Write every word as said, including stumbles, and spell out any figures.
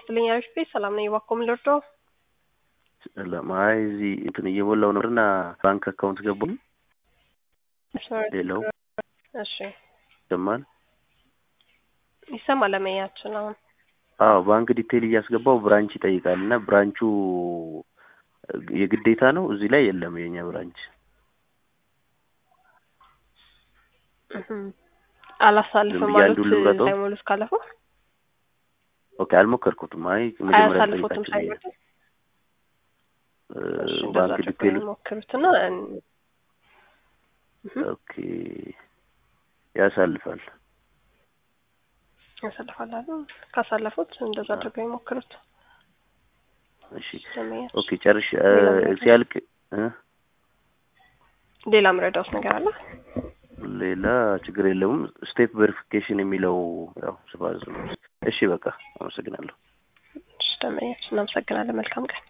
ይስጥልኝ አሪፍ ሰላም ነኝ ባኮም ለርዶ ለማይ እዚህ እንትን እየሞላው ነውና ባንክ አካውንት ገቡኝ ሄሎ እሺ ደማን ይሰማል ለማያችን አሁን አዎ ባንክ ዲቴል እያስገባው ብራንች ይጠይቃልና ብራንቹ የግዴታ ነው እዚህ ላይ የለም የኛ ብራንች አላሳልፈም ማለት ሳይሞሉስ ካለፈው ኦኬ አልሞከርኩትም አይ መጀመሪያ አላሳልፈውም ሳይሞሉ ባንክ ዲቴል ሞክሩትና ኦኬ ያሳልፋል ያሳልፋል አይደል ካሳለፉት እንደዛ አድርገው ይሞክሩት እሺ ኦኬ ጨርሽ ሲያልቅ ሌላ ምረዳውስ ነገር አለ ሌላ ችግር የለውም ስቴፕ ቬሪፊኬሽን የሚለው ያው ስባዝ እሺ በቃ አመሰግናለሁ እሺ ተመኘች እናመሰግናለን መልካም ቀን